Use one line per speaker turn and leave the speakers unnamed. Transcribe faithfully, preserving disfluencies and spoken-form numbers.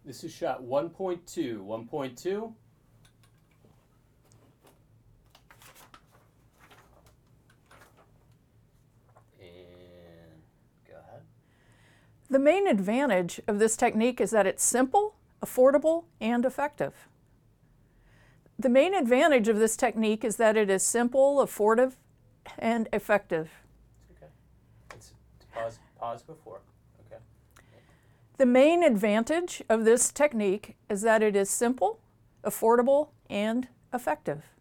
This is shot one point two. one point two. And go ahead.
The main advantage of this technique is that it's simple, affordable, and effective. The main advantage of this technique is that it is simple, affordable, and effective.
Okay. Let's pause, pause before. Okay.
The main advantage of this technique is that it is simple, affordable, and effective.